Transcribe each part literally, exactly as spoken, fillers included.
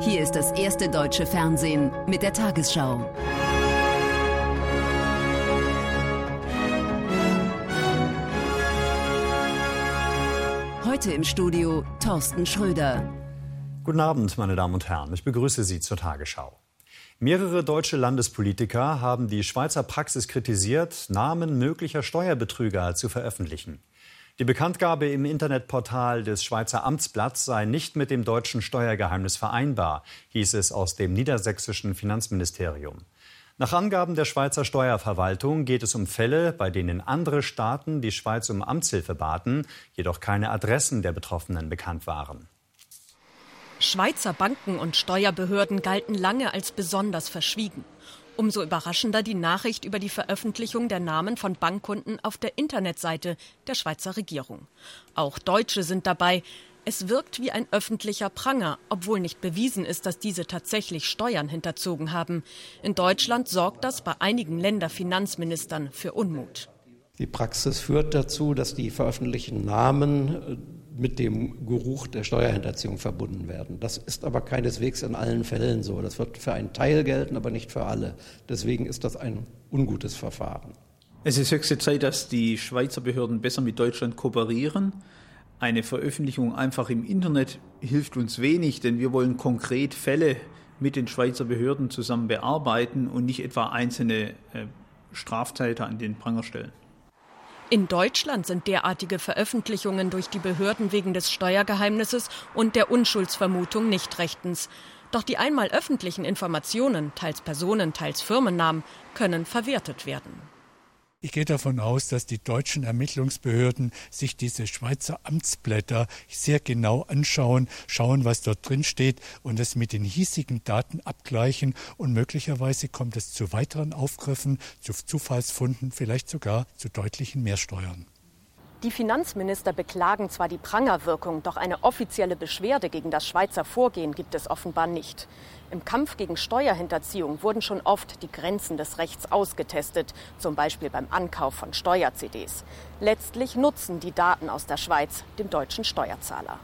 Hier ist das erste deutsche Fernsehen mit der Tagesschau. Heute im Studio Thorsten Schröder. Guten Abend, meine Damen und Herren. Ich begrüße Sie zur Tagesschau. Mehrere deutsche Landespolitiker haben die Schweizer Praxis kritisiert, Namen möglicher Steuerbetrüger zu veröffentlichen. Die Bekanntgabe im Internetportal des Schweizer Amtsblatts sei nicht mit dem deutschen Steuergeheimnis vereinbar, hieß es aus dem niedersächsischen Finanzministerium. Nach Angaben der Schweizer Steuerverwaltung geht es um Fälle, bei denen andere Staaten die Schweiz um Amtshilfe baten, jedoch keine Adressen der Betroffenen bekannt waren. Schweizer Banken und Steuerbehörden galten lange als besonders verschwiegen. Umso überraschender die Nachricht über die Veröffentlichung der Namen von Bankkunden auf der Internetseite der Schweizer Regierung. Auch Deutsche sind dabei. Es wirkt wie ein öffentlicher Pranger, obwohl nicht bewiesen ist, dass diese tatsächlich Steuern hinterzogen haben. In Deutschland sorgt das bei einigen Länderfinanzministern für Unmut. Die Praxis führt dazu, dass die veröffentlichten Namen mit dem Geruch der Steuerhinterziehung verbunden werden. Das ist aber keineswegs in allen Fällen so. Das wird für einen Teil gelten, aber nicht für alle. Deswegen ist das ein ungutes Verfahren. Es ist höchste Zeit, dass die Schweizer Behörden besser mit Deutschland kooperieren. Eine Veröffentlichung einfach im Internet hilft uns wenig, denn wir wollen konkret Fälle mit den Schweizer Behörden zusammen bearbeiten und nicht etwa einzelne äh, Straftäter an den Pranger stellen. In Deutschland sind derartige Veröffentlichungen durch die Behörden wegen des Steuergeheimnisses und der Unschuldsvermutung nicht rechtens. Doch die einmal öffentlichen Informationen, teils Personen, teils Firmennamen, können verwertet werden. Ich gehe davon aus, dass die deutschen Ermittlungsbehörden sich diese Schweizer Amtsblätter sehr genau anschauen, schauen, was dort drin steht und es mit den hiesigen Daten abgleichen. Und möglicherweise kommt es zu weiteren Aufgriffen, zu Zufallsfunden, vielleicht sogar zu deutlichen Mehrsteuern. Die Finanzminister beklagen zwar die Prangerwirkung, doch eine offizielle Beschwerde gegen das Schweizer Vorgehen gibt es offenbar nicht. Im Kampf gegen Steuerhinterziehung wurden schon oft die Grenzen des Rechts ausgetestet, zum Beispiel beim Ankauf von Steuer-C Ds. Letztlich nutzen die Daten aus der Schweiz dem deutschen Steuerzahler.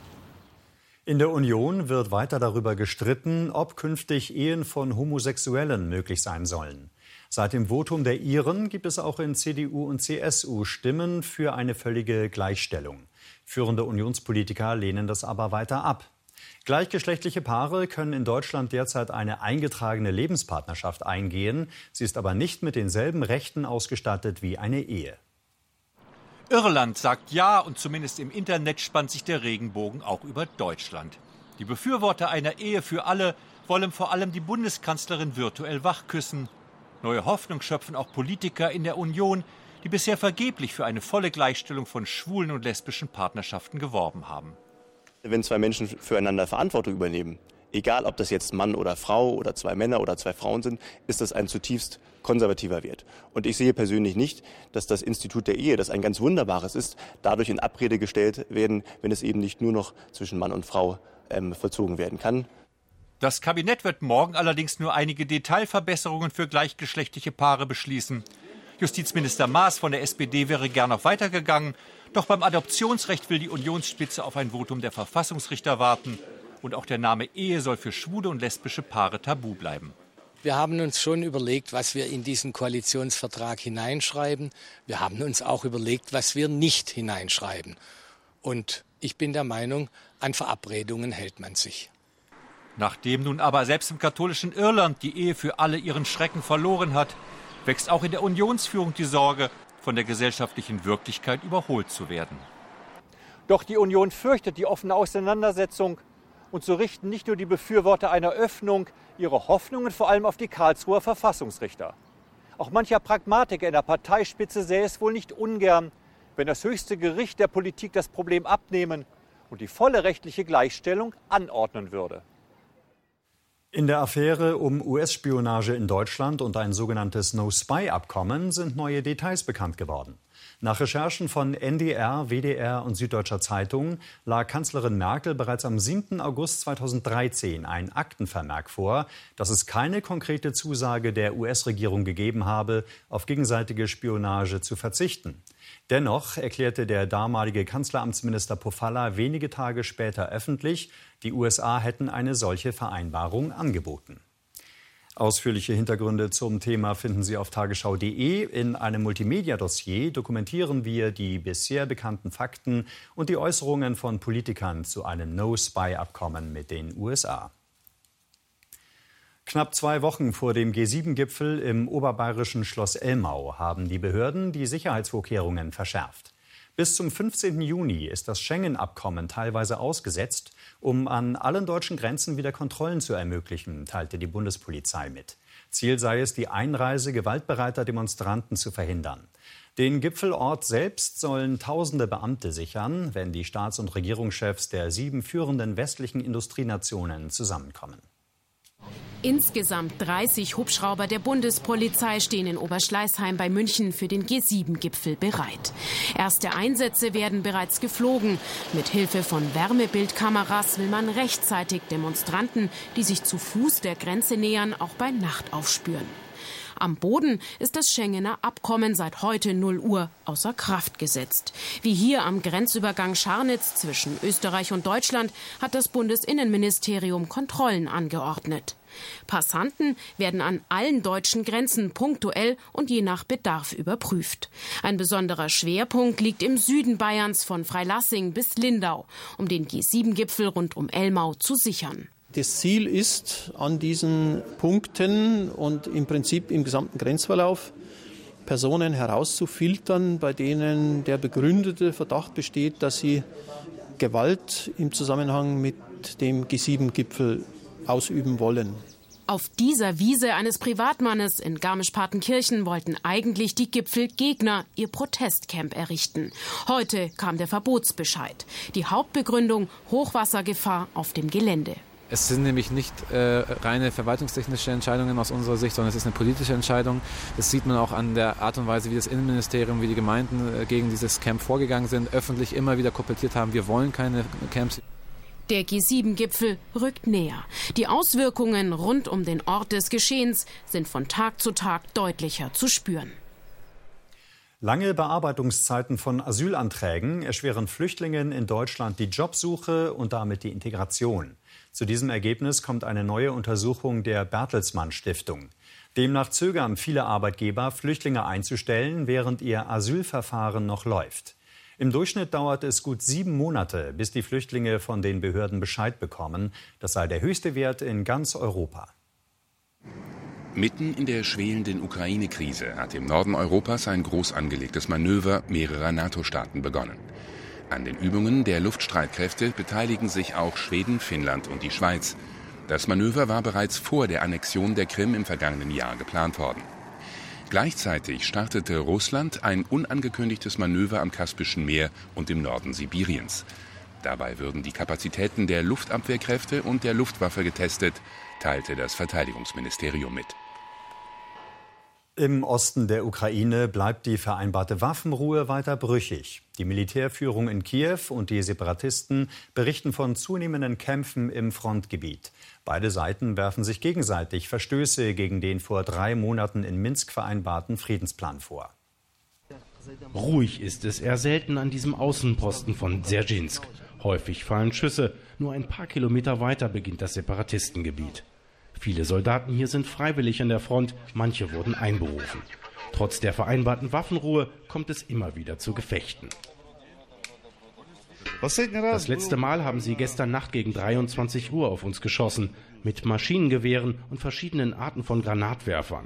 In der Union wird weiter darüber gestritten, ob künftig Ehen von Homosexuellen möglich sein sollen. Seit dem Votum der Iren gibt es auch in C D U und C S U Stimmen für eine völlige Gleichstellung. Führende Unionspolitiker lehnen das aber weiter ab. Gleichgeschlechtliche Paare können in Deutschland derzeit eine eingetragene Lebenspartnerschaft eingehen. Sie ist aber nicht mit denselben Rechten ausgestattet wie eine Ehe. Irland sagt ja und zumindest im Internet spannt sich der Regenbogen auch über Deutschland. Die Befürworter einer Ehe für alle wollen vor allem die Bundeskanzlerin virtuell wachküssen. Neue Hoffnung schöpfen auch Politiker in der Union, die bisher vergeblich für eine volle Gleichstellung von schwulen und lesbischen Partnerschaften geworben haben. Wenn zwei Menschen füreinander Verantwortung übernehmen, egal ob das jetzt Mann oder Frau oder zwei Männer oder zwei Frauen sind, ist das ein zutiefst konservativer Wert. Und ich sehe persönlich nicht, dass das Institut der Ehe, das ein ganz wunderbares ist, dadurch in Abrede gestellt werden, wenn es eben nicht nur noch zwischen Mann und Frau ähm, vollzogen werden kann. Das Kabinett wird morgen allerdings nur einige Detailverbesserungen für gleichgeschlechtliche Paare beschließen. Justizminister Maas von der S P D wäre gern noch weitergegangen. Doch beim Adoptionsrecht will die Unionsspitze auf ein Votum der Verfassungsrichter warten. Und auch der Name Ehe soll für schwule und lesbische Paare tabu bleiben. Wir haben uns schon überlegt, was wir in diesen Koalitionsvertrag hineinschreiben. Wir haben uns auch überlegt, was wir nicht hineinschreiben. Und ich bin der Meinung, an Verabredungen hält man sich. Nachdem nun aber selbst im katholischen Irland die Ehe für alle ihren Schrecken verloren hat, wächst auch in der Unionsführung die Sorge, von der gesellschaftlichen Wirklichkeit überholt zu werden. Doch die Union fürchtet die offene Auseinandersetzung. Und so richten nicht nur die Befürworter einer Öffnung ihre Hoffnungen vor allem auf die Karlsruher Verfassungsrichter. Auch mancher Pragmatiker in der Parteispitze sähe es wohl nicht ungern, wenn das höchste Gericht der Politik das Problem abnehmen und die volle rechtliche Gleichstellung anordnen würde. In der Affäre um U S-Spionage in Deutschland und ein sogenanntes No-Spy-Abkommen sind neue Details bekannt geworden. Nach Recherchen von N D R, W D R und Süddeutscher Zeitung lag Kanzlerin Merkel bereits am siebten August zweitausenddreizehn ein Aktenvermerk vor, dass es keine konkrete Zusage der U S-Regierung gegeben habe, auf gegenseitige Spionage zu verzichten. Dennoch erklärte der damalige Kanzleramtsminister Pofalla wenige Tage später öffentlich, die U S A hätten eine solche Vereinbarung angeboten. Ausführliche Hintergründe zum Thema finden Sie auf tagesschau punkt de. In einem Multimedia-Dossier dokumentieren wir die bisher bekannten Fakten und die Äußerungen von Politikern zu einem No-Spy-Abkommen mit den U S A. Knapp zwei Wochen vor dem G sieben Gipfel im oberbayerischen Schloss Elmau haben die Behörden die Sicherheitsvorkehrungen verschärft. Bis zum fünfzehnten Juni ist das Schengen-Abkommen teilweise ausgesetzt, um an allen deutschen Grenzen wieder Kontrollen zu ermöglichen, teilte die Bundespolizei mit. Ziel sei es, die Einreise gewaltbereiter Demonstranten zu verhindern. Den Gipfelort selbst sollen tausende Beamte sichern, wenn die Staats- und Regierungschefs der sieben führenden westlichen Industrienationen zusammenkommen. Insgesamt dreißig Hubschrauber der Bundespolizei stehen in Oberschleißheim bei München für den G sieben Gipfel bereit. Erste Einsätze werden bereits geflogen. Mit Hilfe von Wärmebildkameras will man rechtzeitig Demonstranten, die sich zu Fuß der Grenze nähern, auch bei Nacht aufspüren. Am Boden ist das Schengener Abkommen seit heute null Uhr außer Kraft gesetzt. Wie hier am Grenzübergang Scharnitz zwischen Österreich und Deutschland hat das Bundesinnenministerium Kontrollen angeordnet. Passanten werden an allen deutschen Grenzen punktuell und je nach Bedarf überprüft. Ein besonderer Schwerpunkt liegt im Süden Bayerns von Freilassing bis Lindau, um den G sieben Gipfel rund um Elmau zu sichern. Das Ziel ist, an diesen Punkten und im Prinzip im gesamten Grenzverlauf Personen herauszufiltern, bei denen der begründete Verdacht besteht, dass sie Gewalt im Zusammenhang mit dem G sieben Gipfel ausüben wollen. Auf dieser Wiese eines Privatmannes in Garmisch-Partenkirchen wollten eigentlich die Gipfelgegner ihr Protestcamp errichten. Heute kam der Verbotsbescheid. Die Hauptbegründung: Hochwassergefahr auf dem Gelände. Es sind nämlich nicht äh, reine verwaltungstechnische Entscheidungen aus unserer Sicht, sondern es ist eine politische Entscheidung. Das sieht man auch an der Art und Weise, wie das Innenministerium, wie die Gemeinden äh, gegen dieses Camp vorgegangen sind, öffentlich immer wieder kommentiert haben, wir wollen keine Camps. Der G sieben Gipfel rückt näher. Die Auswirkungen rund um den Ort des Geschehens sind von Tag zu Tag deutlicher zu spüren. Lange Bearbeitungszeiten von Asylanträgen erschweren Flüchtlingen in Deutschland die Jobsuche und damit die Integration. Zu diesem Ergebnis kommt eine neue Untersuchung der Bertelsmann Stiftung. Demnach zögern viele Arbeitgeber, Flüchtlinge einzustellen, während ihr Asylverfahren noch läuft. Im Durchschnitt dauert es gut sieben Monate, bis die Flüchtlinge von den Behörden Bescheid bekommen. Das sei der höchste Wert in ganz Europa. Mitten in der schwelenden Ukraine-Krise hat im Norden Europas ein groß angelegtes Manöver mehrerer NATO-Staaten begonnen. An den Übungen der Luftstreitkräfte beteiligen sich auch Schweden, Finnland und die Schweiz. Das Manöver war bereits vor der Annexion der Krim im vergangenen Jahr geplant worden. Gleichzeitig startete Russland ein unangekündigtes Manöver am Kaspischen Meer und im Norden Sibiriens. Dabei würden die Kapazitäten der Luftabwehrkräfte und der Luftwaffe getestet, teilte das Verteidigungsministerium mit. Im Osten der Ukraine bleibt die vereinbarte Waffenruhe weiter brüchig. Die Militärführung in Kiew und die Separatisten berichten von zunehmenden Kämpfen im Frontgebiet. Beide Seiten werfen sich gegenseitig Verstöße gegen den vor drei Monaten in Minsk vereinbarten Friedensplan vor. Ruhig ist es eher selten an diesem Außenposten von Dzerzhinsk. Häufig fallen Schüsse. Nur ein paar Kilometer weiter beginnt das Separatistengebiet. Viele Soldaten hier sind freiwillig an der Front, manche wurden einberufen. Trotz der vereinbarten Waffenruhe kommt es immer wieder zu Gefechten. Das letzte Mal haben sie gestern Nacht gegen dreiundzwanzig Uhr auf uns geschossen, mit Maschinengewehren und verschiedenen Arten von Granatwerfern.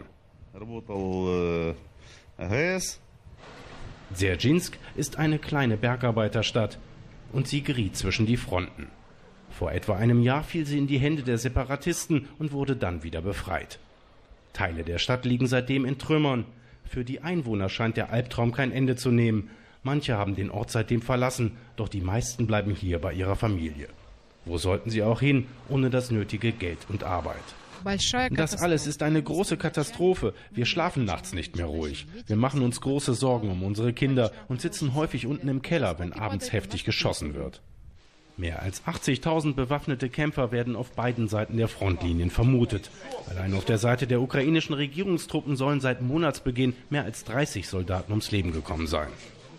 Dzerzhinsk ist eine kleine Bergarbeiterstadt und sie geriet zwischen die Fronten. Vor etwa einem Jahr fiel sie in die Hände der Separatisten und wurde dann wieder befreit. Teile der Stadt liegen seitdem in Trümmern. Für die Einwohner scheint der Albtraum kein Ende zu nehmen. Manche haben den Ort seitdem verlassen, doch die meisten bleiben hier bei ihrer Familie. Wo sollten sie auch hin, ohne das nötige Geld und Arbeit? Das alles ist eine große Katastrophe. Wir schlafen nachts nicht mehr ruhig. Wir machen uns große Sorgen um unsere Kinder und sitzen häufig unten im Keller, wenn abends heftig geschossen wird. Mehr als achtzigtausend bewaffnete Kämpfer werden auf beiden Seiten der Frontlinien vermutet. Allein auf der Seite der ukrainischen Regierungstruppen sollen seit Monatsbeginn mehr als dreißig Soldaten ums Leben gekommen sein.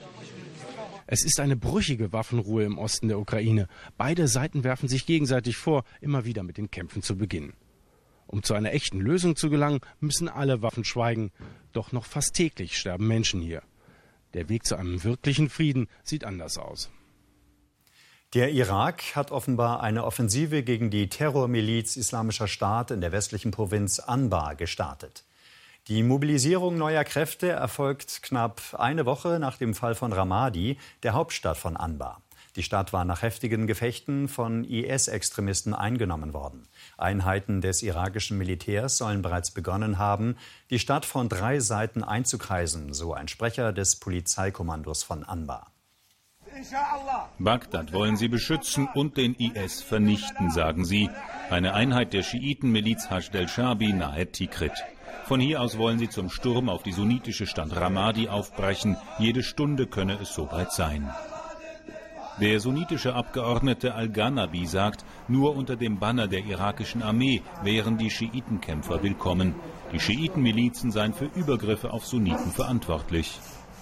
Es ist eine brüchige Waffenruhe im Osten der Ukraine. Beide Seiten werfen sich gegenseitig vor, immer wieder mit den Kämpfen zu beginnen. Um zu einer echten Lösung zu gelangen, müssen alle Waffen schweigen. Doch noch fast täglich sterben Menschen hier. Der Weg zu einem wirklichen Frieden sieht anders aus. Der Irak hat offenbar eine Offensive gegen die Terrormiliz Islamischer Staat in der westlichen Provinz Anbar gestartet. Die Mobilisierung neuer Kräfte erfolgt knapp eine Woche nach dem Fall von Ramadi, der Hauptstadt von Anbar. Die Stadt war nach heftigen Gefechten von I S-Extremisten eingenommen worden. Einheiten des irakischen Militärs sollen bereits begonnen haben, die Stadt von drei Seiten einzukreisen, so ein Sprecher des Polizeikommandos von Anbar. Bagdad wollen sie beschützen und den I S vernichten, sagen sie. Eine Einheit der Schiitenmiliz Hashd el-Shabi nahe Tikrit. Von hier aus wollen sie zum Sturm auf die sunnitische Stadt Ramadi aufbrechen. Jede Stunde könne es soweit sein. Der sunnitische Abgeordnete Al-Ghanabi sagt, nur unter dem Banner der irakischen Armee wären die Schiitenkämpfer willkommen. Die Schiitenmilizen seien für Übergriffe auf Sunniten verantwortlich.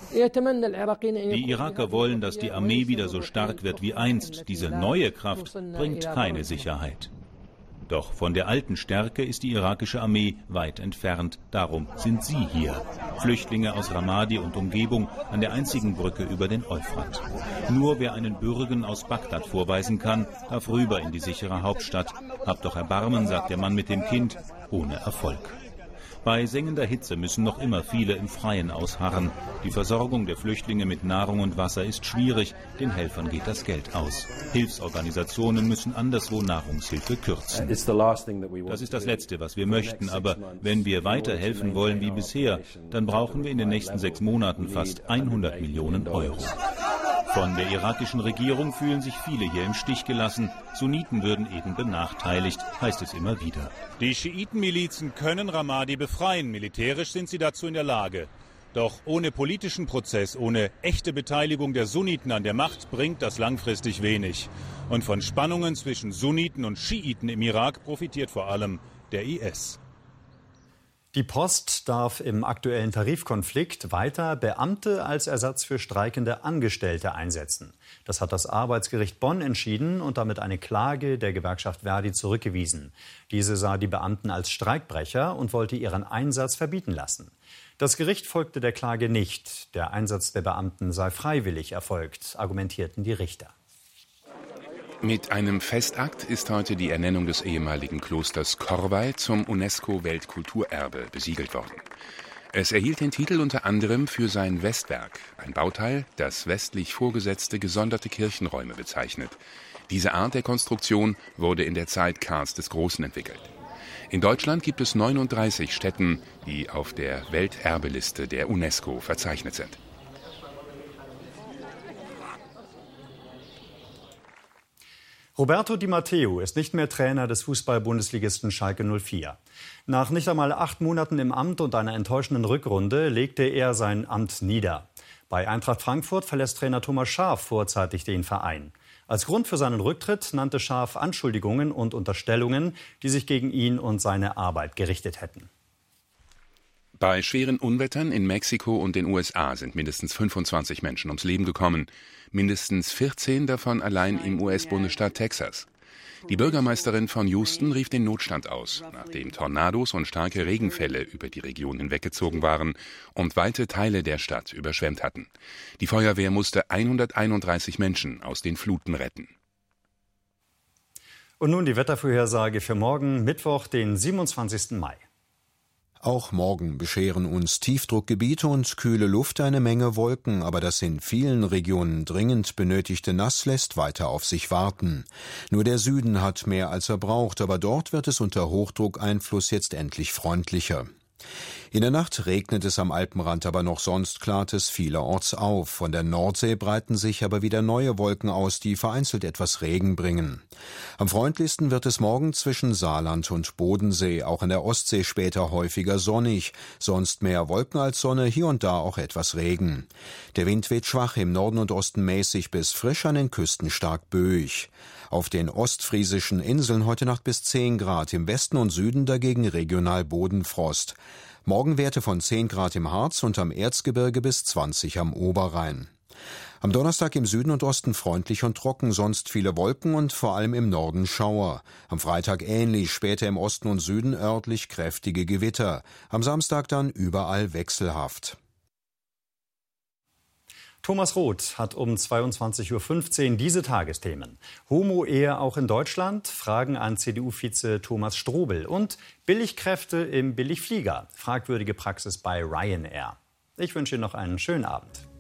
Die Iraker wollen, dass die Armee wieder so stark wird wie einst. Diese neue Kraft bringt keine Sicherheit. Doch von der alten Stärke ist die irakische Armee weit entfernt. Darum sind sie hier. Flüchtlinge aus Ramadi und Umgebung an der einzigen Brücke über den Euphrat. Nur wer einen Bürgen aus Bagdad vorweisen kann, darf rüber in die sichere Hauptstadt. Habt doch Erbarmen, sagt der Mann mit dem Kind, ohne Erfolg. Bei sengender Hitze müssen noch immer viele im Freien ausharren. Die Versorgung der Flüchtlinge mit Nahrung und Wasser ist schwierig. Den Helfern geht das Geld aus. Hilfsorganisationen müssen anderswo Nahrungshilfe kürzen. Das ist das Letzte, was wir möchten. Aber wenn wir weiter helfen wollen wie bisher, dann brauchen wir in den nächsten sechs Monaten fast hundert Millionen Euro. Von der irakischen Regierung fühlen sich viele hier im Stich gelassen. Sunniten würden eben benachteiligt, heißt es immer wieder. Die Schiitenmilizen können Ramadi befreien. Militärisch sind sie dazu in der Lage. Doch ohne politischen Prozess, ohne echte Beteiligung der Sunniten an der Macht bringt das langfristig wenig. Und von Spannungen zwischen Sunniten und Schiiten im Irak profitiert vor allem der I S. Die Post darf im aktuellen Tarifkonflikt weiter Beamte als Ersatz für streikende Angestellte einsetzen. Das hat das Arbeitsgericht Bonn entschieden und damit eine Klage der Gewerkschaft Verdi zurückgewiesen. Diese sah die Beamten als Streikbrecher und wollte ihren Einsatz verbieten lassen. Das Gericht folgte der Klage nicht. Der Einsatz der Beamten sei freiwillig erfolgt, argumentierten die Richter. Mit einem Festakt ist heute die Ernennung des ehemaligen Klosters Corvey zum UNESCO-Weltkulturerbe besiegelt worden. Es erhielt den Titel unter anderem für sein Westwerk, ein Bauteil, das westlich vorgesetzte gesonderte Kirchenräume bezeichnet. Diese Art der Konstruktion wurde in der Zeit Karls des Großen entwickelt. In Deutschland gibt es neununddreißig Stätten, die auf der Welterbeliste der UNESCO verzeichnet sind. Roberto Di Matteo ist nicht mehr Trainer des Fußball-Bundesligisten Schalke null vier. Nach nicht einmal acht Monaten im Amt und einer enttäuschenden Rückrunde legte er sein Amt nieder. Bei Eintracht Frankfurt verlässt Trainer Thomas Schaaf vorzeitig den Verein. Als Grund für seinen Rücktritt nannte Schaaf Anschuldigungen und Unterstellungen, die sich gegen ihn und seine Arbeit gerichtet hätten. Bei schweren Unwettern in Mexiko und den U S A sind mindestens fünfundzwanzig Menschen ums Leben gekommen. Mindestens vierzehn davon allein im U S-Bundesstaat Texas. Die Bürgermeisterin von Houston rief den Notstand aus, nachdem Tornados und starke Regenfälle über die Region hinweggezogen waren und weite Teile der Stadt überschwemmt hatten. Die Feuerwehr musste hunderteinunddreißig Menschen aus den Fluten retten. Und nun die Wettervorhersage für morgen, Mittwoch, den siebenundzwanzigsten Mai. Auch morgen bescheren uns Tiefdruckgebiete und kühle Luft eine Menge Wolken, aber das in vielen Regionen dringend benötigte Nass lässt weiter auf sich warten. Nur der Süden hat mehr als er braucht, aber dort wird es unter Hochdruckeinfluss jetzt endlich freundlicher. In der Nacht regnet es am Alpenrand, aber noch sonst klart es vielerorts auf. Von der Nordsee breiten sich aber wieder neue Wolken aus, die vereinzelt etwas Regen bringen. Am freundlichsten wird es morgen zwischen Saarland und Bodensee, auch in der Ostsee später häufiger sonnig. Sonst mehr Wolken als Sonne, hier und da auch etwas Regen. Der Wind weht schwach, im Norden und Osten mäßig bis frisch, an den Küsten stark böig. Auf den ostfriesischen Inseln heute Nacht bis zehn Grad, im Westen und Süden dagegen regional Bodenfrost. Morgen Werte von zehn Grad im Harz und am Erzgebirge bis zwanzig am Oberrhein. Am Donnerstag im Süden und Osten freundlich und trocken, sonst viele Wolken und vor allem im Norden Schauer. Am Freitag ähnlich, später im Osten und Süden örtlich kräftige Gewitter. Am Samstag dann überall wechselhaft. Thomas Roth hat um zweiundzwanzig Uhr fünfzehn diese Tagesthemen. Homo-Ehe auch in Deutschland? Fragen an C D U-Vize Thomas Strobel. Und Billigkräfte im Billigflieger. Fragwürdige Praxis bei Ryanair. Ich wünsche Ihnen noch einen schönen Abend.